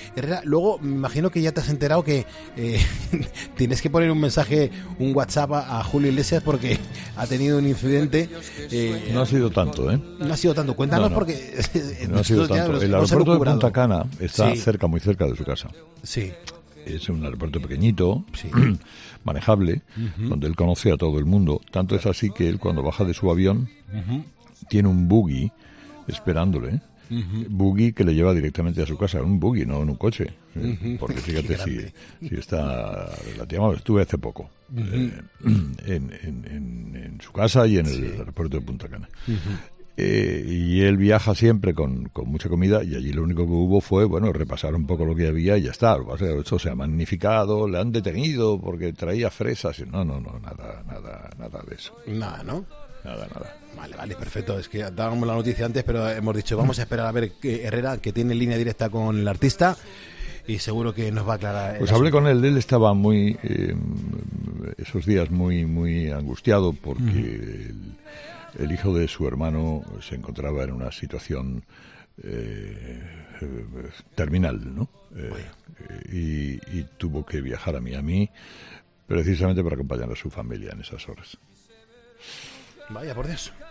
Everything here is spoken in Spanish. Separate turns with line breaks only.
Herrera, luego me imagino que ya te has enterado que tienes que poner un mensaje, un WhatsApp a Julio Iglesias porque ha tenido un incidente.
No ha sido tanto, ¿eh?
No ha sido tanto. Cuéntanos
No.
porque...
No ha sido tanto. El aeropuerto de Punta Cana está
Sí.
muy cerca de su casa.
Sí.
Es un aeropuerto pequeñito,
Sí.
manejable, donde él conoce a todo el mundo. Tanto es así que él, cuando baja de su avión, tiene un buggy esperándole. Buggy que le lleva directamente a su casa. Un buggy, no en un coche. Porque fíjate si está relativamente... Estuve hace poco en su casa y en el aeropuerto de Punta Cana. Y él viaja siempre con mucha comida, y allí lo único que hubo fue, bueno, repasar un poco lo que había y ya está. O sea, esto se ha magnificado, le han detenido porque traía fresas. No, nada de eso.
Nada, ¿no?
Nada.
Vale, perfecto. Es que dábamos la noticia antes, pero hemos dicho, vamos a esperar a ver que Herrera, que tiene línea directa con el artista, y seguro que nos va a aclarar.
Pues hablé con él estaba muy, esos días muy angustiado porque el hijo de su hermano se encontraba en una situación terminal, ¿no? Y tuvo que viajar a Miami precisamente para acompañar a su familia en esas horas.
Vaya por Dios.